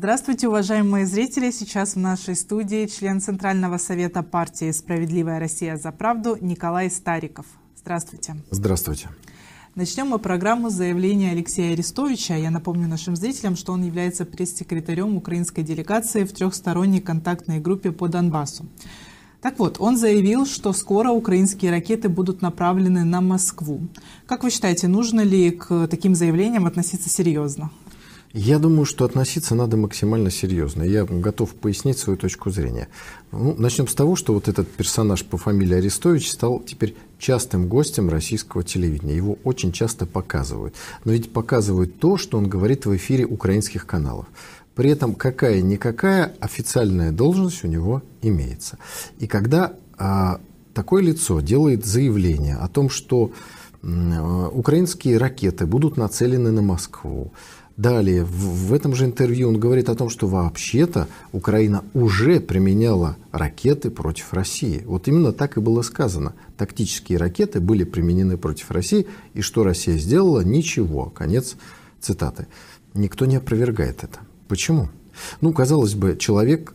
Здравствуйте, уважаемые зрители! Сейчас в нашей студии член Центрального совета партии «Справедливая Россия за правду» Николай Стариков. Здравствуйте. Здравствуйте. Начнем мы программу с заявления Алексея Арестовича. Я напомню нашим зрителям, что он является пресс-секретарем украинской делегации в трехсторонней контактной группе по Донбассу. Так вот, он заявил, что скоро украинские ракеты будут направлены на Москву. Как вы считаете, нужно ли к таким заявлениям относиться серьезно? Я думаю, что относиться надо максимально серьезно. Я готов пояснить свою точку зрения. Начнем с того, что вот этот персонаж по фамилии Арестович стал теперь частым гостем российского телевидения. Его очень часто показывают. Но ведь показывают то, что он говорит в эфире украинских каналов. При этом какая-никакая официальная должность у него имеется. И когда такое лицо делает заявление о том, что украинские ракеты будут нацелены на Москву, далее, в этом же интервью он говорит о том, что вообще-то Украина уже применяла ракеты против России. Вот именно так и было сказано. Тактические ракеты были применены против России, и что Россия сделала? Ничего. Конец цитаты. Никто не опровергает это. Почему? Казалось бы, человек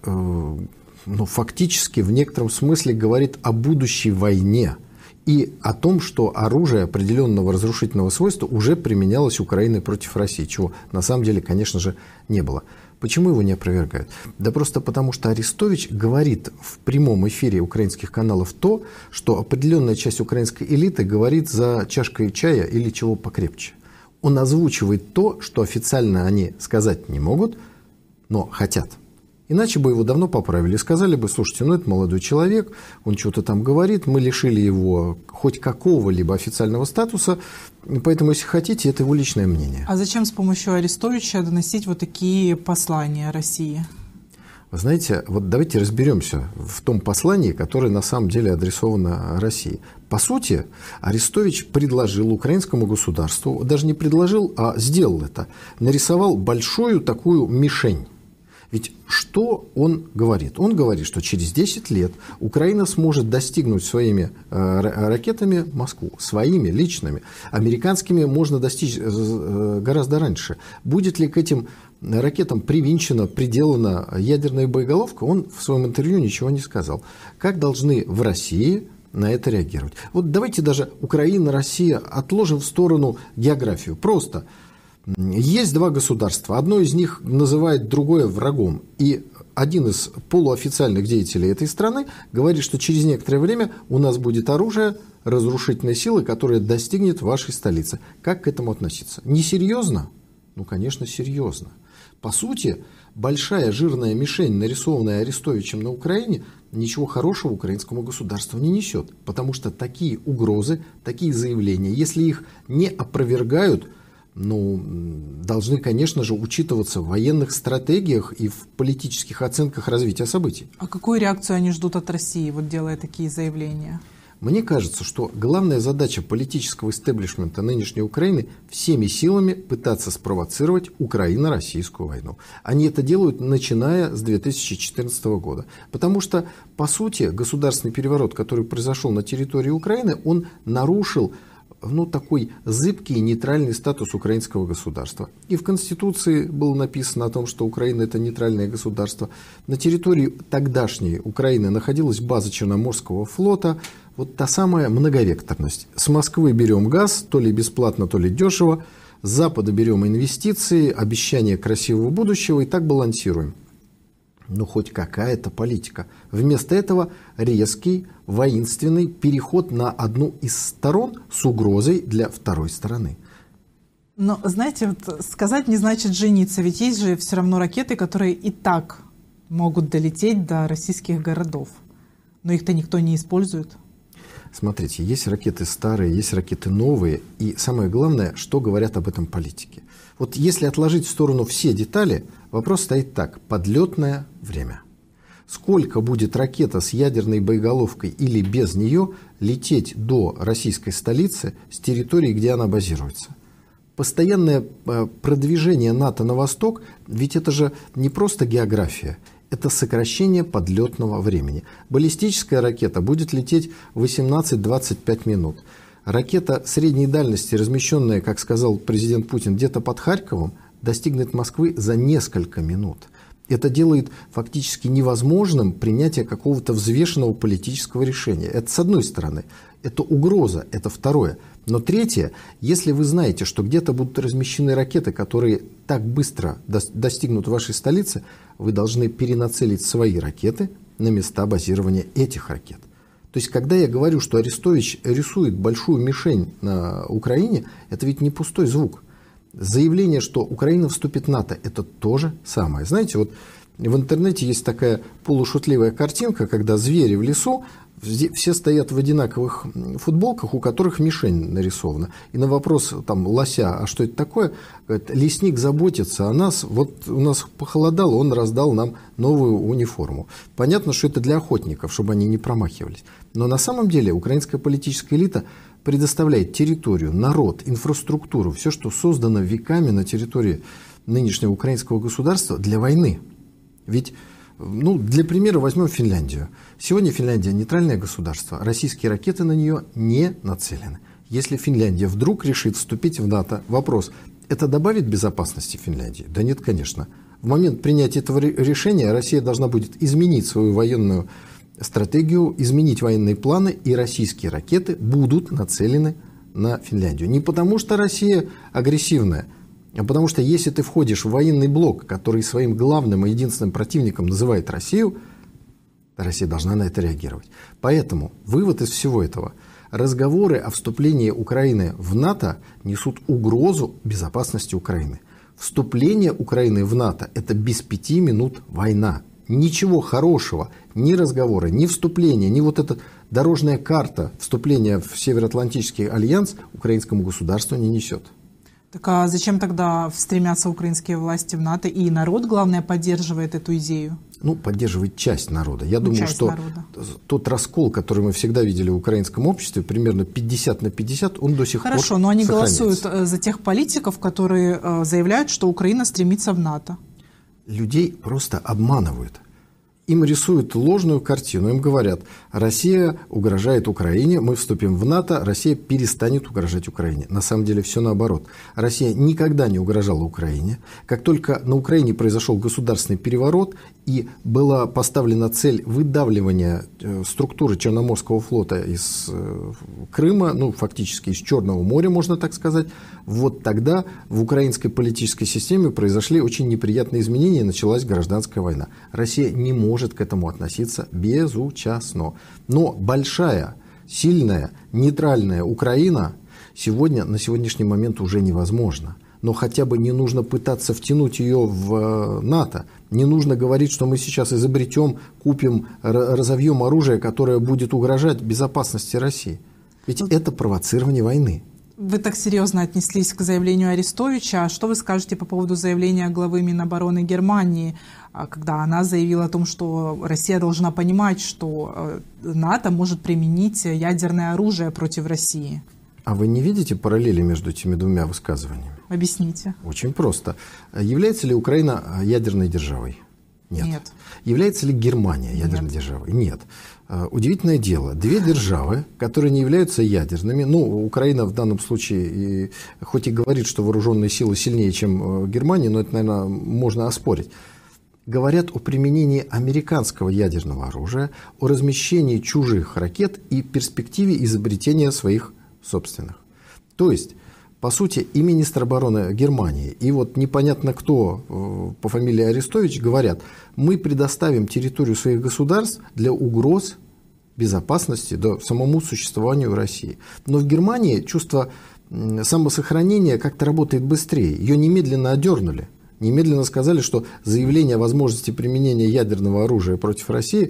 фактически в некотором смысле говорит о будущей войне и о том, что оружие определенного разрушительного свойства уже применялось Украиной против России, чего на самом деле, конечно же, не было. Почему его не опровергают? Да просто потому, что Арестович говорит в прямом эфире украинских каналов то, что определенная часть украинской элиты говорит за чашкой чая или чего покрепче. Он озвучивает то, что официально они сказать не могут, но хотят. Иначе бы его давно поправили. Сказали бы: слушайте, это молодой человек, он что-то там говорит, мы лишили его хоть какого-либо официального статуса, поэтому, если хотите, это его личное мнение. А зачем с помощью Арестовича доносить вот такие послания России? Вы знаете, давайте разберемся в том послании, которое на самом деле адресовано России. По сути, Арестович предложил украинскому государству, даже не предложил, а сделал это, нарисовал большую такую мишень. Ведь что он говорит? Он говорит, что через 10 лет Украина сможет достигнуть своими ракетами Москву, своими личными. Американскими можно достичь гораздо раньше. Будет ли к этим ракетам приделана ядерная боеголовка, он в своем интервью ничего не сказал. Как должны в России на это реагировать? Давайте даже Украина, Россия отложим в сторону географию. Просто есть два государства. Одно из них называет другое врагом. И один из полуофициальных деятелей этой страны говорит, что через некоторое время у нас будет оружие разрушительной силы, которое достигнет вашей столицы. Как к этому относиться? Несерьезно? Конечно, серьезно. По сути, большая жирная мишень, нарисованная Арестовичем на Украине, ничего хорошего украинскому государству не несет. Потому что такие угрозы, такие заявления, если их не опровергают, должны, конечно же, учитываться в военных стратегиях и в политических оценках развития событий. А какую реакцию они ждут от России, делая такие заявления? Мне кажется, что главная задача политического истеблишмента нынешней Украины всеми силами пытаться спровоцировать украино-российскую войну. Они это делают, начиная с 2014 года. Потому что, по сути, государственный переворот, который произошел на территории Украины, он нарушил такой зыбкий нейтральный статус украинского государства. И в Конституции было написано о том, что Украина – это нейтральное государство. На территории тогдашней Украины находилась база Черноморского флота. Та самая многовекторность. С Москвы берем газ, то ли бесплатно, то ли дешево. С Запада берем инвестиции, обещания красивого будущего и так балансируем. Хоть какая-то политика. Вместо этого резкий, воинственный переход на одну из сторон с угрозой для второй стороны. Но, знаете, сказать не значит жениться. Ведь есть же все равно ракеты, которые и так могут долететь до российских городов. Но их-то никто не использует. Смотрите, есть ракеты старые, есть ракеты новые. И самое главное, что говорят об этом политики. Если отложить в сторону все детали, вопрос стоит так. Подлетное время. Сколько будет ракета с ядерной боеголовкой или без нее лететь до российской столицы с территории, где она базируется? Постоянное продвижение НАТО на восток, ведь это же не просто география. Это сокращение подлетного времени. Баллистическая ракета будет лететь 18-25 минут. Ракета средней дальности, размещенная, как сказал президент Путин, где-то под Харьковом, достигнет Москвы за несколько минут. Это делает фактически невозможным принятие какого-то взвешенного политического решения. Это с одной стороны. Это угроза, это второе. Но третье, если вы знаете, что где-то будут размещены ракеты, которые так быстро достигнут вашей столицы, вы должны перенацелить свои ракеты на места базирования этих ракет. То есть, когда я говорю, что Арестович рисует большую мишень на Украине, это ведь не пустой звук. Заявление, что Украина вступит в НАТО, это то же самое. Знаете, вот в интернете есть такая полушутливая картинка, когда звери в лесу, все стоят в одинаковых футболках, у которых мишень нарисована. И на вопрос там лося, а что это такое, говорит, лесник заботится о нас, вот у нас похолодало, он раздал нам новую униформу. Понятно, что это для охотников, чтобы они не промахивались. Но на самом деле украинская политическая элита предоставляет территорию, народ, инфраструктуру, все, что создано веками на территории нынешнего украинского государства для войны. Ведь, для примера возьмем Финляндию. Сегодня Финляндия нейтральное государство, российские ракеты на нее не нацелены. Если Финляндия вдруг решит вступить в НАТО, вопрос, это добавит безопасности Финляндии? Да нет, конечно. В момент принятия этого решения Россия должна будет изменить свою военную стратегию, изменить военные планы, и российские ракеты будут нацелены на Финляндию. Не потому, что Россия агрессивная, а потому что если ты входишь в военный блок, который своим главным и единственным противником называет Россию, Россия должна на это реагировать. Поэтому вывод из всего этого: разговоры о вступлении Украины в НАТО несут угрозу безопасности Украины. Вступление Украины в НАТО – это без 5 минут война. Ничего хорошего, ни разговора, ни вступления, ни вот эта дорожная карта вступления в Североатлантический альянс украинскому государству не несет. Так а зачем тогда стремятся украинские власти в НАТО, и народ, главное, поддерживает эту идею? Поддерживает часть народа. Я думаю, что народа. Тот раскол, который мы всегда видели в украинском обществе, примерно 50/50, он до сих пор Хорошо, но они сохраняется. голосуют за тех политиков, которые заявляют, что Украина стремится в НАТО. Людей просто обманывают. Им рисуют ложную картину. Им говорят, Россия угрожает Украине, мы вступим в НАТО, Россия перестанет угрожать Украине. На самом деле все наоборот. Россия никогда не угрожала Украине. Как только на Украине произошел государственный переворот и была поставлена цель выдавливания структуры Черноморского флота из Крыма, фактически из Черного моря, можно так сказать, вот тогда в украинской политической системе произошли очень неприятные изменения и началась гражданская война. Россия не может к этому относиться безучастно. Но большая, сильная, нейтральная Украина на сегодняшний момент уже невозможна. Но хотя бы не нужно пытаться втянуть ее в НАТО. Не нужно говорить, что мы сейчас изобретем, купим, разовьем оружие, которое будет угрожать безопасности России. Ведь это провоцирование войны. Вы так серьезно отнеслись к заявлению Арестовича. А что вы скажете по поводу заявления главы Минобороны Германии, когда она заявила о том, что Россия должна понимать, что НАТО может применить ядерное оружие против России? А вы не видите параллели между этими двумя высказываниями? Объясните. Очень просто. Является ли Украина ядерной державой? Нет. Является ли Германия ядерной державой? Нет. Удивительное дело. Две державы, которые не являются ядерными, Украина в данном случае, хоть и говорит, что вооруженные силы сильнее, чем Германия, но это, наверное, можно оспорить, говорят о применении американского ядерного оружия, о размещении чужих ракет и перспективе изобретения своих собственных. То есть, по сути, и министр обороны Германии, и непонятно кто по фамилии Арестович говорят, мы предоставим территорию своих государств для угроз безопасности, самому существованию России. Но в Германии чувство самосохранения как-то работает быстрее. Ее немедленно одернули. Немедленно сказали, что заявление о возможности применения ядерного оружия против России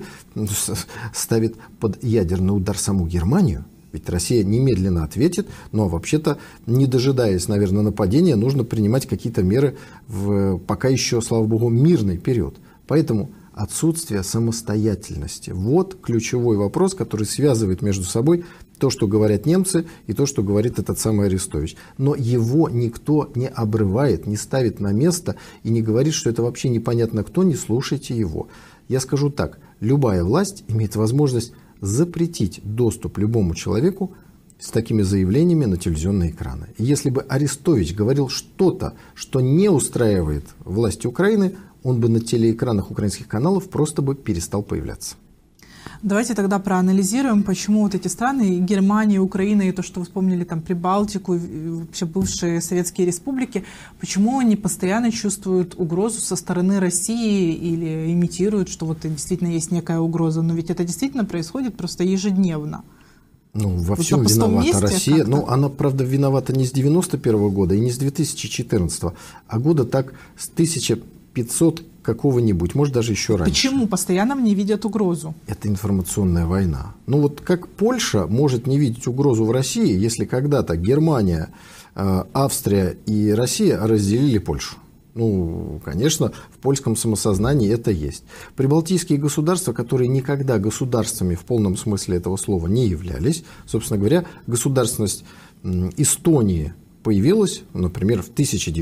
ставит под ядерный удар саму Германию. Ведь Россия немедленно ответит, но вообще-то, не дожидаясь, наверное, нападения, нужно принимать какие-то меры в пока еще, слава богу, мирный период. Поэтому отсутствие самостоятельности – вот ключевой вопрос, который связывает между собой то, что говорят немцы, и то, что говорит этот самый Арестович. Но его никто не обрывает, не ставит на место и не говорит, что это вообще непонятно кто, не слушайте его. Я скажу так, любая власть имеет возможность запретить доступ любому человеку с такими заявлениями на телевизионные экраны. И если бы Арестович говорил что-то, что не устраивает власти Украины, он бы на телеэкранах украинских каналов просто бы перестал появляться. Давайте тогда проанализируем, почему вот эти страны, Германия, Украина и то, что вы вспомнили, там, Прибалтику, вообще бывшие советские республики, почему они постоянно чувствуют угрозу со стороны России или имитируют, что вот действительно есть некая угроза, но ведь это действительно происходит просто ежедневно. Ну, во всем виновата Россия. Ну, она, правда, виновата не с 91 года и не с 2014, а года так с 1500 какого-нибудь, может, даже еще раньше. Почему постоянно не видят угрозу? Это информационная война. Ну, вот как Польша может не видеть угрозу в России, если когда-то Германия, Австрия и Россия разделили Польшу? Ну, конечно, в польском самосознании это есть. Прибалтийские государства, которые никогда государствами в полном смысле этого слова не являлись, собственно говоря, государственность Эстонии появилась, например, в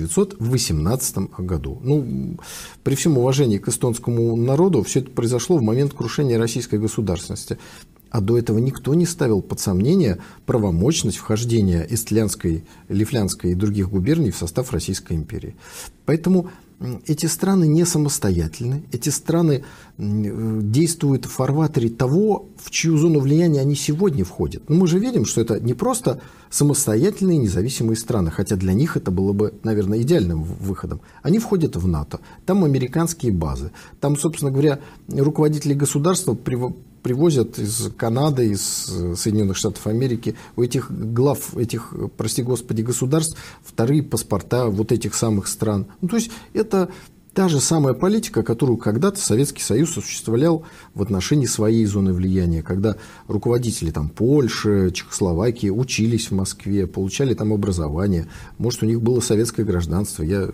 1918 году. Ну, при всем уважении к эстонскому народу, все это произошло в момент крушения российской государственности. А до этого никто не ставил под сомнение правомочность вхождения Эстлянской, Лифлянской и других губерний в состав Российской империи. Поэтому эти страны не самостоятельны, эти страны действуют в фарватере того, в чью зону влияния они сегодня входят. Но мы же видим, что это не просто самостоятельные независимые страны, хотя для них это было бы, наверное, идеальным выходом. Они входят в НАТО, там американские базы, там, собственно говоря, руководители государства привозят из Канады, из Соединенных Штатов Америки, у этих глав, этих, прости господи, государств вторые паспорта вот этих самых стран. Ну, то есть это та же самая политика, которую когда-то Советский Союз осуществлял в отношении своей зоны влияния, когда руководители там, Польши, Чехословакии учились в Москве, получали там образование, может, у них было советское гражданство. Я,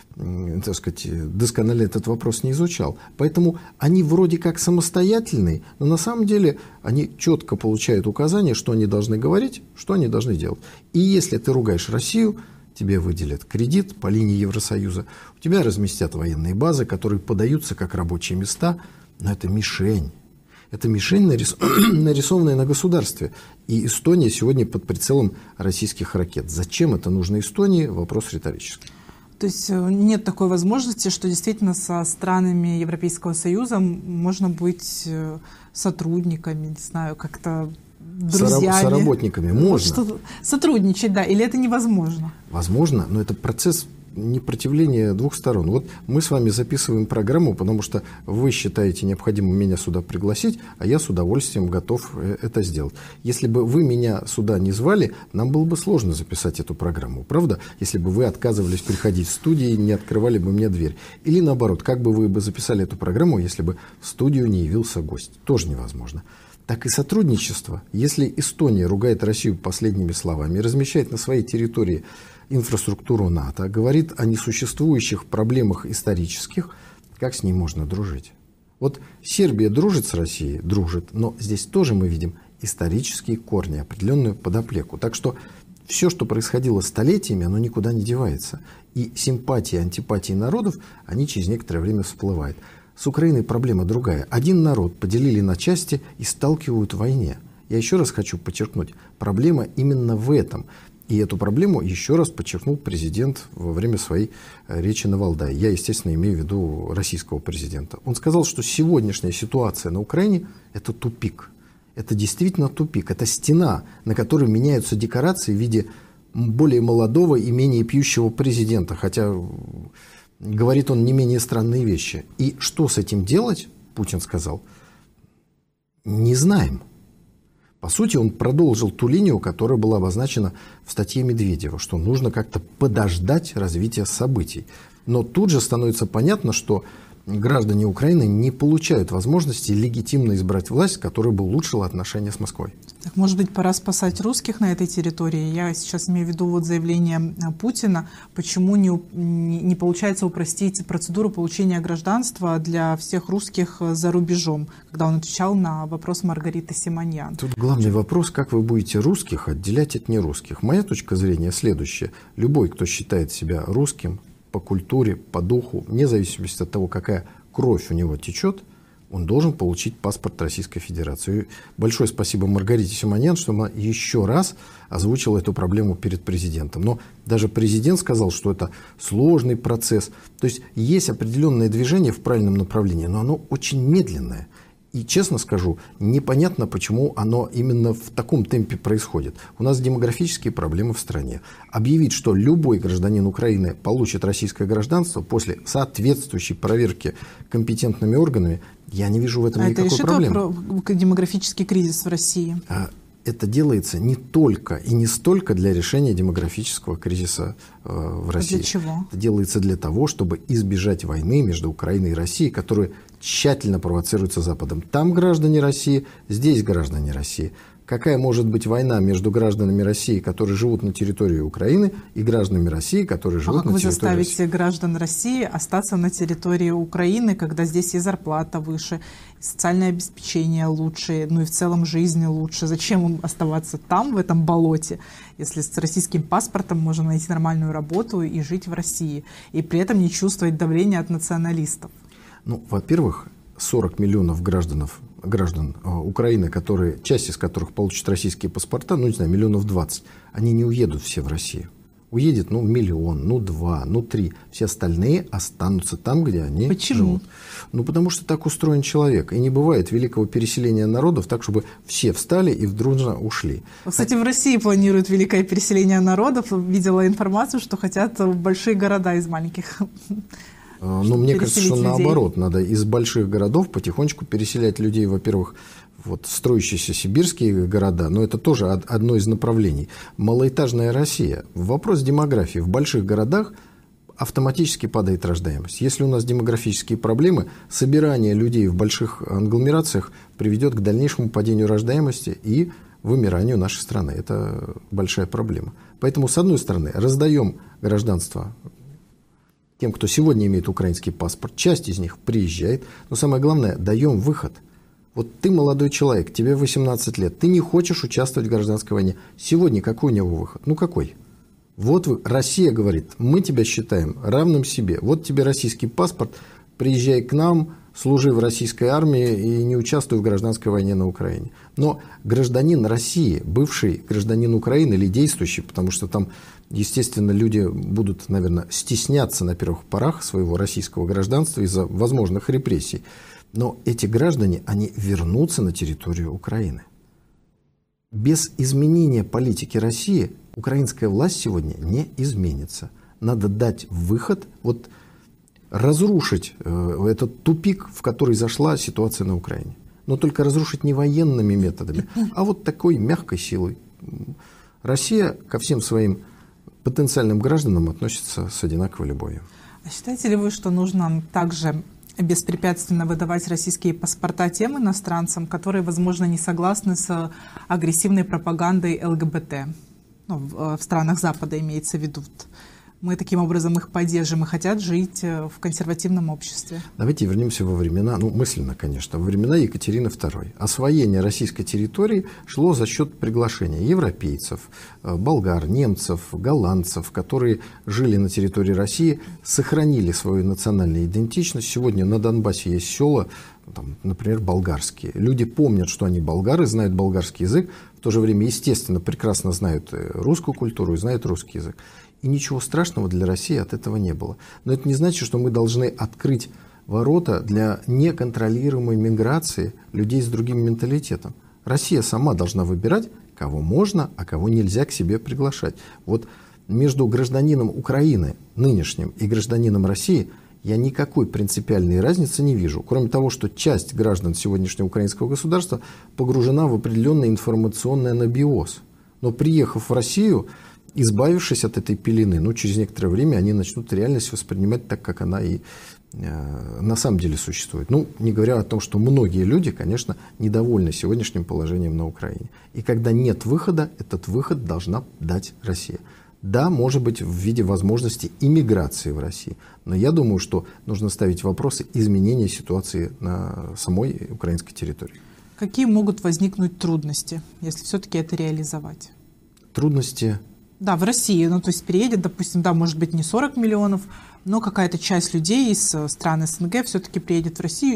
так сказать, досконально этот вопрос не изучал. Поэтому они вроде как самостоятельные, но на самом деле они четко получают указания, что они должны говорить, что они должны делать. И если ты ругаешь Россию, тебе выделят кредит по линии Евросоюза, у тебя разместят военные базы, которые подаются как рабочие места, но это мишень. Это мишень, нарисованная на государстве. И Эстония сегодня под прицелом российских ракет. Зачем это нужно Эстонии? Вопрос риторический. То есть нет такой возможности, что действительно со странами Европейского Союза можно быть сотрудниками, не знаю, как-то друзьями. Соработниками можно. Сотрудничать, да, или это невозможно? Возможно, но это процесс непротивления двух сторон. Вот мы с вами записываем программу, потому что вы считаете необходимым меня сюда пригласить, а я с удовольствием готов это сделать. Если бы вы меня сюда не звали, нам было бы сложно записать эту программу, правда? Если бы вы отказывались приходить в студию и не открывали бы мне дверь. Или наоборот, как бы вы бы записали эту программу, если бы в студию не явился гость? Тоже невозможно. Так и сотрудничество. Если Эстония ругает Россию последними словами, размещает на своей территории инфраструктуру НАТО, говорит о несуществующих проблемах исторических, как с ней можно дружить? Вот Сербия дружит с Россией? Дружит. Но здесь тоже мы видим исторические корни, определенную подоплеку. Так что все, что происходило столетиями, оно никуда не девается. И симпатии, антипатии народов, они через некоторое время всплывают. С Украиной проблема другая. Один народ поделили на части и сталкивают в войне. Я еще раз хочу подчеркнуть, проблема именно в этом. И эту проблему еще раз подчеркнул президент во время своей речи на Валдае. Я, естественно, имею в виду российского президента. Он сказал, что сегодняшняя ситуация на Украине – это тупик. Это действительно тупик. Это стена, на которой меняются декорации в виде более молодого и менее пьющего президента. Хотя говорит он не менее странные вещи. И что с этим делать, Путин сказал, не знаем. По сути, он продолжил ту линию, которая была обозначена в статье Медведева, что нужно как-то подождать развития событий. Но тут же становится понятно, что граждане Украины не получают возможности легитимно избрать власть, которая бы улучшила отношения с Москвой. Так, может быть, пора спасать русских на этой территории? Я сейчас имею в виду вот заявление Путина, почему не получается упростить процедуру получения гражданства для всех русских за рубежом, когда он отвечал на вопрос Маргариты Симоньян. Тут главный вопрос, как вы будете русских отделять от нерусских. Моя точка зрения следующая. Любой, кто считает себя русским, по культуре, по духу, вне зависимости от того, какая кровь у него течет, он должен получить паспорт Российской Федерации. И большое спасибо Маргарите Симоньян, что она еще раз озвучила эту проблему перед президентом. Но даже президент сказал, что это сложный процесс. То есть есть определенное движение в правильном направлении, но оно очень медленное. И, честно скажу, непонятно, почему оно именно в таком темпе происходит. У нас демографические проблемы в стране. Объявить, что любой гражданин Украины получит российское гражданство после соответствующей проверки компетентными органами, я не вижу в этом никакой проблемы. Это решит про демографический кризис в России? Это делается не только и не столько для решения демографического кризиса в России. Для чего? Это делается для того, чтобы избежать войны между Украиной и Россией, которая тщательно провоцируется Западом. Там граждане России, здесь граждане России. Какая может быть война между гражданами России, которые живут на территории Украины, и гражданами России, которые живут на территории России? А как вы заставите граждан России остаться на территории Украины, когда здесь и зарплата выше, и социальное обеспечение лучше, ну и в целом жизнь лучше? Зачем им оставаться там, в этом болоте, если с российским паспортом можно найти нормальную работу и жить в России, и при этом не чувствовать давления от националистов? Ну, во-первых, 40 миллионов граждан Украины, часть из которых получат российские паспорта, ну, не знаю, миллионов 20, они не уедут все в Россию. Уедет, ну, миллион, ну, 2, ну, 3. Все остальные останутся там, где они живут. Ну, потому что так устроен человек. И не бывает великого переселения народов так, чтобы все встали и дружно ушли. Кстати, в России планируют великое переселение народов. Видела информацию, что хотят в большие города из маленьких. Ну, мне кажется, что наоборот, надо из больших городов потихонечку переселять людей, во-первых, вот строящиеся сибирские города, но это тоже одно из направлений. Малоэтажная Россия. Вопрос демографии. В больших городах автоматически падает рождаемость. Если у нас демографические проблемы, собирание людей в больших агломерациях приведет к дальнейшему падению рождаемости и вымиранию нашей страны. Это большая проблема. Поэтому, с одной стороны, раздаем гражданство тем, кто сегодня имеет украинский паспорт, часть из них приезжает, но самое главное, даем выход. Вот ты молодой человек, тебе 18 лет, ты не хочешь участвовать в гражданской войне. Сегодня какой у него выход? Ну какой? Вот Россия говорит, мы тебя считаем равным себе. Вот тебе российский паспорт, приезжай к нам, служи в российской армии и не участвуй в гражданской войне на Украине. Но гражданин России, бывший гражданин Украины или действующий, потому что там, естественно, люди будут, наверное, стесняться на первых порах своего российского гражданства из-за возможных репрессий. Но эти граждане, они вернутся на территорию Украины. Без изменения политики России украинская власть сегодня не изменится. Надо дать выход, разрушить этот тупик, в который зашла ситуация на Украине. Но только разрушить не военными методами, а вот такой мягкой силой. Россия ко всем своим потенциальным гражданам относится с одинаковой любовью. А считаете ли вы, что нужно также беспрепятственно выдавать российские паспорта тем иностранцам, которые, возможно, не согласны с агрессивной пропагандой ЛГБТ? Ну, в странах Запада имеется в виду. Мы таким образом их поддержим и хотят жить в консервативном обществе. Давайте вернемся во времена, мысленно, конечно, во времена Екатерины II. Освоение российской территории шло за счет приглашения европейцев, болгар, немцев, голландцев, которые жили на территории России, сохранили свою национальную идентичность. Сегодня на Донбассе есть села, например, болгарские. Люди помнят, что они болгары, знают болгарский язык, в то же время, естественно, прекрасно знают русскую культуру и знают русский язык. И ничего страшного для России от этого не было. Но это не значит, что мы должны открыть ворота для неконтролируемой миграции людей с другим менталитетом. Россия сама должна выбирать, кого можно, а кого нельзя к себе приглашать. Вот между гражданином Украины нынешним и гражданином России я никакой принципиальной разницы не вижу. Кроме того, что часть граждан сегодняшнего украинского государства погружена в определенный информационный анабиоз. Но приехав в Россию, избавившись от этой пелены, через некоторое время они начнут реальность воспринимать так, как она и на самом деле существует. Не говоря о том, что многие люди, конечно, недовольны сегодняшним положением на Украине. И когда нет выхода, этот выход должна дать Россия. Да, может быть, в виде возможности иммиграции в России. Но я думаю, что нужно ставить вопросы изменения ситуации на самой украинской территории. Какие могут возникнуть трудности, если все-таки это реализовать? Трудности Да, в России, то есть переедет, допустим, да, может быть, не 40 миллионов, но какая-то часть людей из стран СНГ все-таки приедет в Россию.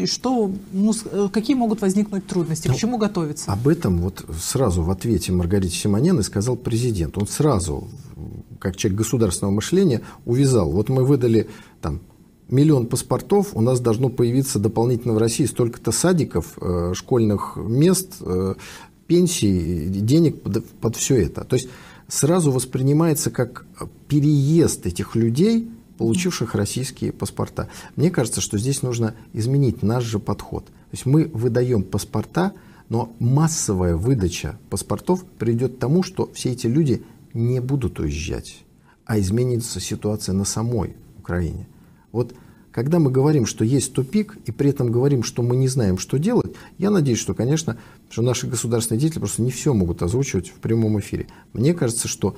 И какие могут возникнуть трудности? К чему готовиться? Об этом вот сразу в ответе Маргарите Симоньян сказал президент. Он сразу, как человек государственного мышления, увязал. Вот мы выдали там 1 миллион паспортов, у нас должно появиться дополнительно в России столько-то садиков, школьных мест, пенсий, денег под все это. То есть сразу воспринимается как переезд этих людей, получивших российские паспорта. Мне кажется, что здесь нужно изменить наш же подход. То есть мы выдаем паспорта, но массовая выдача паспортов приведет к тому, что все эти люди не будут уезжать, а изменится ситуация на самой Украине. Вот когда мы говорим, что есть тупик, и при этом говорим, что мы не знаем, что делать, я надеюсь, что, конечно, что наши государственные деятели просто не все могут озвучивать в прямом эфире. Мне кажется, что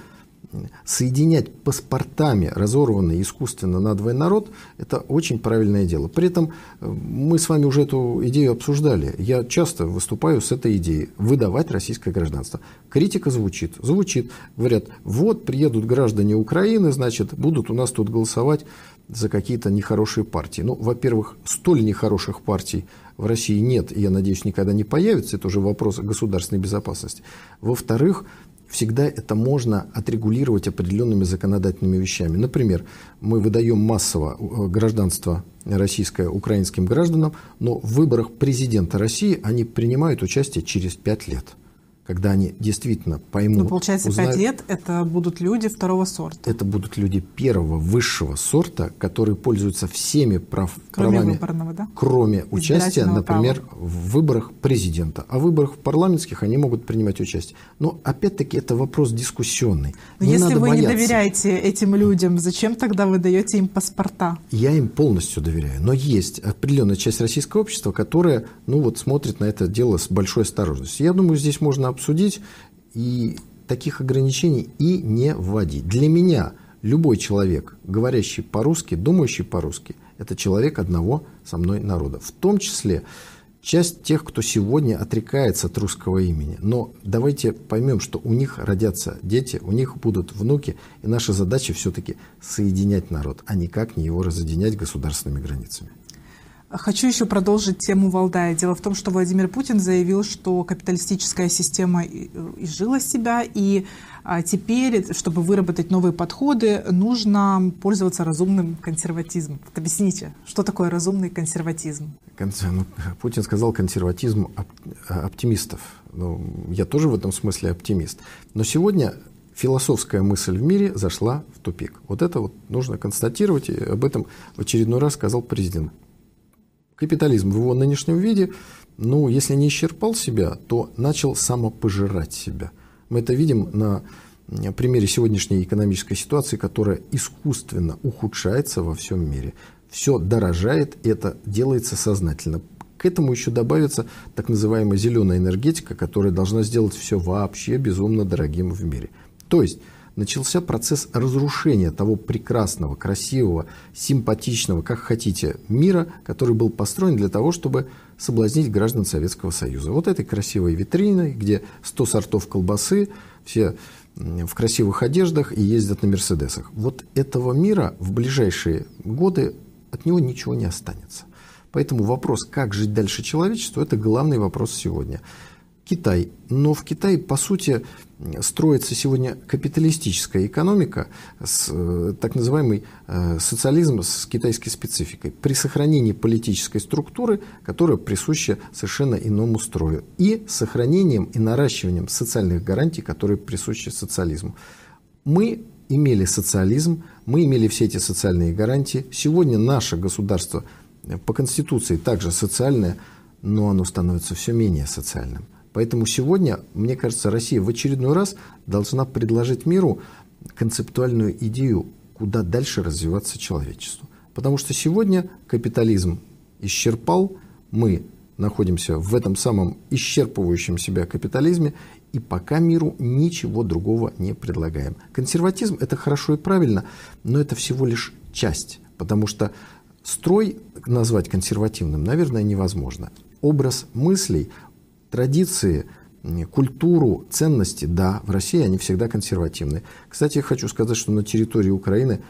соединять паспортами разорванный искусственно надвое народ – это очень правильное дело. При этом мы с вами уже эту идею обсуждали. Я часто выступаю с этой идеей – выдавать российское гражданство. Критика звучит. Говорят, вот приедут граждане Украины, значит, будут у нас тут голосовать за какие-то нехорошие партии. Во-первых, столь нехороших партий в России нет, и, я надеюсь, никогда не появится. Это уже вопрос государственной безопасности. Во-вторых, всегда это можно отрегулировать определенными законодательными вещами. Например, мы выдаем массово гражданство российское украинским гражданам, но в выборах президента России они принимают участие через 5 лет, когда они действительно поймут, получается, узнают. 5 лет это будут люди второго сорта. Это будут люди первого, высшего сорта, которые пользуются всеми правами, выборного, да? Кроме участия, например, права. в выборах президента. А в выборах парламентских они могут принимать участие. Но, опять-таки, это вопрос дискуссионный. Но если вы не доверяете этим людям, зачем тогда вы даете им паспорта? Я им полностью доверяю. Но есть определенная часть российского общества, которая смотрит на это дело с большой осторожностью. Я думаю, здесь можно обсудить и таких ограничений и не вводить. Для меня любой человек, говорящий по-русски, думающий по-русски, это человек одного со мной народа. В том числе часть тех, кто сегодня отрекается от русского имени. Но давайте поймем, что у них родятся дети, у них будут внуки, и наша задача все-таки соединять народ, а никак не его разъединять государственными границами. Хочу еще продолжить тему Валдая. Дело в том, что Владимир Путин заявил, что капиталистическая система изжила себя, и теперь, чтобы выработать новые подходы, нужно пользоваться разумным консерватизмом. Вот объясните, что такое разумный консерватизм? Путин сказал консерватизм оптимистов. Я тоже в этом смысле оптимист. Но сегодня философская мысль в мире зашла в тупик. Вот это нужно констатировать, и об этом в очередной раз сказал президент. Капитализм в его нынешнем виде, если не исчерпал себя, то начал самопожирать себя. Мы это видим на примере сегодняшней экономической ситуации, которая искусственно ухудшается во всем мире. Все дорожает, и это делается сознательно. К этому еще добавится так называемая зеленая энергетика, которая должна сделать все вообще безумно дорогим в мире. То есть начался процесс разрушения того прекрасного, красивого, симпатичного, как хотите, мира, который был построен для того, чтобы соблазнить граждан Советского Союза. Вот этой красивой витриной, где 100 сортов колбасы, все в красивых одеждах и ездят на Мерседесах. Вот этого мира в ближайшие годы от него ничего не останется. Поэтому вопрос, как жить дальше человечеству, это главный вопрос сегодня. Китай. Но в Китае, по сути, строится сегодня капиталистическая экономика, так называемый социализм с китайской спецификой, при сохранении политической структуры, которая присуща совершенно иному строю, и сохранением и наращиванием социальных гарантий, которые присущи социализму. Мы имели социализм, мы имели все эти социальные гарантии. Сегодня наше государство по Конституции также социальное, но оно становится все менее социальным. Поэтому сегодня, мне кажется, Россия в очередной раз должна предложить миру концептуальную идею, куда дальше развиваться человечеству. Потому что сегодня капитализм исчерпал, мы находимся в этом самом исчерпывающем себя капитализме, и пока миру ничего другого не предлагаем. Консерватизм – это хорошо и правильно, но это всего лишь часть, потому что строй назвать консервативным, наверное, невозможно. Образ мыслей, традиции, культуру, ценности, да, в России они всегда консервативны. Кстати, я хочу сказать, что на территории Украины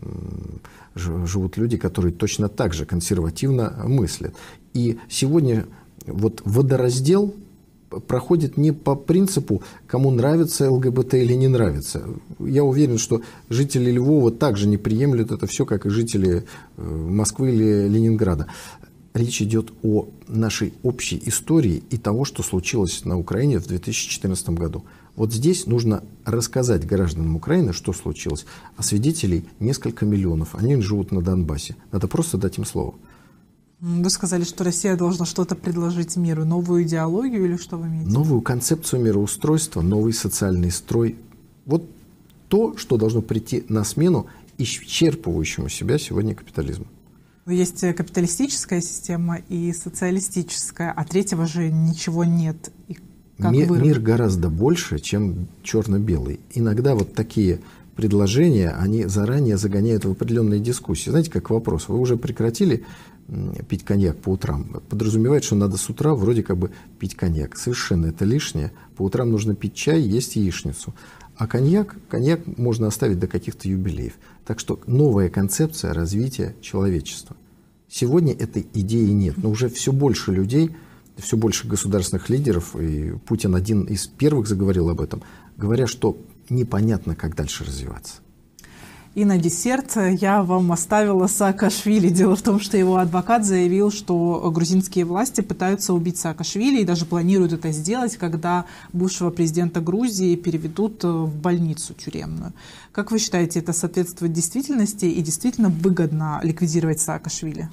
живут люди, которые точно так же консервативно мыслят. И сегодня вот водораздел проходит не по принципу, кому нравится ЛГБТ или не нравится. Я уверен, что жители Львова также не приемлют это все, как и жители Москвы или Ленинграда. Речь идет о нашей общей истории и того, что случилось на Украине в 2014 году. Вот здесь нужно рассказать гражданам Украины, что случилось. А свидетелей несколько миллионов. Они живут на Донбассе. Надо просто дать им слово. Вы сказали, что Россия должна что-то предложить миру. Новую идеологию или что вы имеете? Новую концепцию мироустройства, новый социальный строй. Вот то, что должно прийти на смену исчерпывающему себя сегодня капитализму. Есть капиталистическая система и социалистическая, а третьего же ничего нет. И мир гораздо больше, чем черно-белый. Иногда вот такие предложения, они заранее загоняют в определенные дискуссии. Знаете, как вопрос, вы уже прекратили пить коньяк по утрам? Подразумевает, что надо с утра вроде как бы пить коньяк. Совершенно это лишнее. По утрам нужно пить чай, есть яичницу. А коньяк можно оставить до каких-то юбилеев. Так что новая концепция развития человечества. Сегодня этой идеи нет, но уже все больше людей, все больше государственных лидеров, и Путин один из первых заговорил об этом, говоря, что непонятно, как дальше развиваться. И на десерт я вам оставила Саакашвили. Дело в том, что его адвокат заявил, что грузинские власти пытаются убить Саакашвили и даже планируют это сделать, когда бывшего президента Грузии переведут в больницу тюремную. Как вы считаете, это соответствует действительности и действительно выгодно ликвидировать Саакашвили?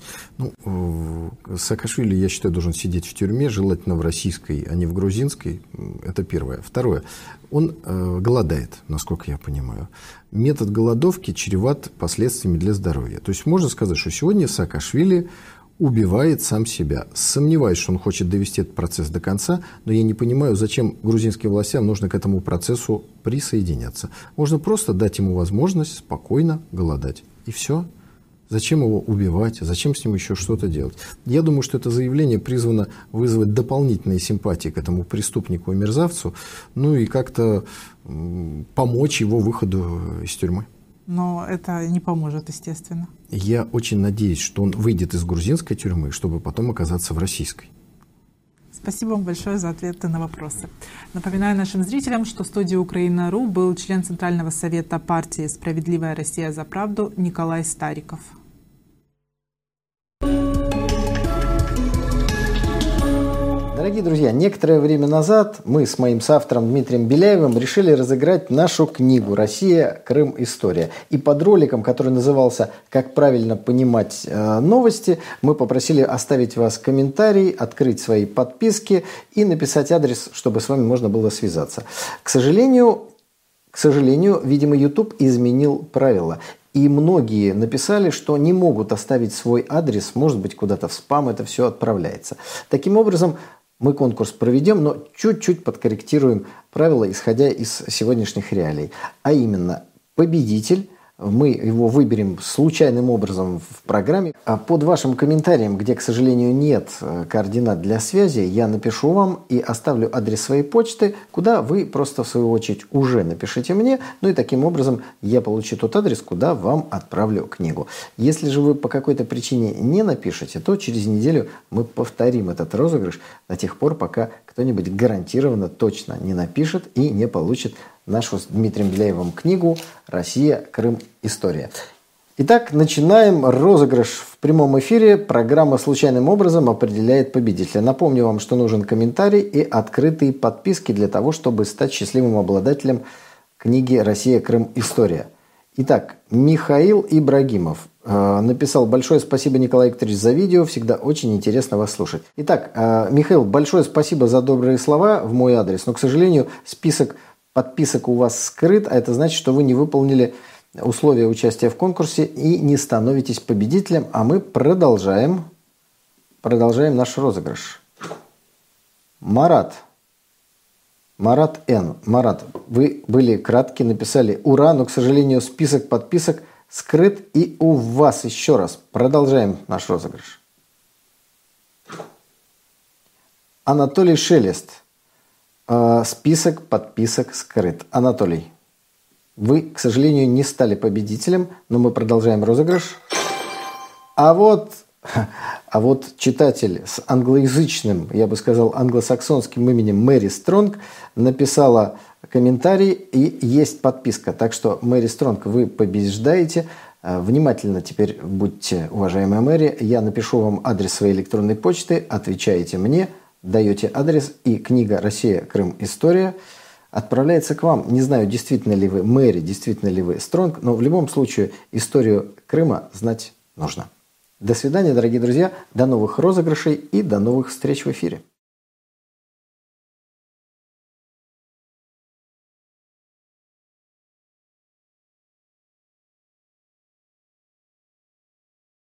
Саакашвили, я считаю, должен сидеть в тюрьме, желательно в российской, а не в грузинской. Это первое. Второе. Он голодает, насколько я понимаю. Метод голодовки чреват последствиями для здоровья. То есть можно сказать, что сегодня Саакашвили убивает сам себя. Сомневаюсь, что он хочет довести этот процесс до конца, но я не понимаю, зачем грузинским властям нужно к этому процессу присоединяться. Можно просто дать ему возможность спокойно голодать. И все. Зачем его убивать? Зачем с ним еще что-то делать? Я думаю, что это заявление призвано вызвать дополнительные симпатии к этому преступнику и мерзавцу, ну и как-то помочь его выходу из тюрьмы. Но это не поможет, естественно. Я очень надеюсь, что он выйдет из грузинской тюрьмы, чтобы потом оказаться в российской. Спасибо вам большое за ответы на вопросы. Напоминаю нашим зрителям, что в студии Украина.ру был член Центрального совета партии «Справедливая Россия за правду» Николай Стариков. Дорогие друзья, некоторое время назад мы с моим соавтором Дмитрием Беляевым решили разыграть нашу книгу «Россия. Крым. История». И под роликом, который назывался «Как правильно понимать новости», мы попросили оставить вас комментарий, открыть свои подписки и написать адрес, чтобы с вами можно было связаться. К сожалению, видимо, YouTube изменил правила. И многие написали, что не могут оставить свой адрес, может быть, куда-то в спам это все отправляется. Таким образом, мы конкурс проведем, но чуть-чуть подкорректируем правила, исходя из сегодняшних реалий. А именно, победитель, мы его выберем случайным образом в программе. А под вашим комментарием, где, к сожалению, нет координат для связи, я напишу вам и оставлю адрес своей почты, куда вы просто, в свою очередь, уже напишите мне. Ну и таким образом я получу тот адрес, куда вам отправлю книгу. Если же вы по какой-то причине не напишете, то через неделю мы повторим этот розыгрыш до тех пор, пока кто-нибудь гарантированно точно не напишет и не получит нашу с Дмитрием Беляевым книгу «Россия. Крым. История». Итак, начинаем розыгрыш в прямом эфире. Программа случайным образом определяет победителя. Напомню вам, что нужен комментарий и открытые подписки для того, чтобы стать счастливым обладателем книги «Россия. Крым. История». Итак, Михаил Ибрагимов написал: большое спасибо, Николай Викторович, за видео. Всегда очень интересно вас слушать. Итак, Михаил, большое спасибо за добрые слова в мой адрес. Но, к сожалению, список подписок у вас скрыт, а это значит, что вы не выполнили условия участия в конкурсе и не становитесь победителем. А мы продолжаем наш розыгрыш. Марат Н. Марат, вы были кратки, написали «Ура», но, к сожалению, список подписок скрыт и у вас. Еще раз продолжаем наш розыгрыш. Анатолий Шелест. Список подписок скрыт. Анатолий, вы, к сожалению, не стали победителем, но мы продолжаем розыгрыш. А вот читатель с англоязычным, я бы сказал, англосаксонским именем Мэри Стронг написала комментарий, и есть подписка. Так что, Мэри Стронг, вы побеждаете. Внимательно теперь будьте, уважаемая Мэри. Я напишу вам адрес своей электронной почты, отвечаете мне, даете адрес, и книга «Россия, Крым, История» отправляется к вам. Не знаю, действительно ли вы Мэри, действительно ли вы Стронг, но в любом случае историю Крыма знать нужно. До свидания, дорогие друзья, до новых розыгрышей и до новых встреч в эфире.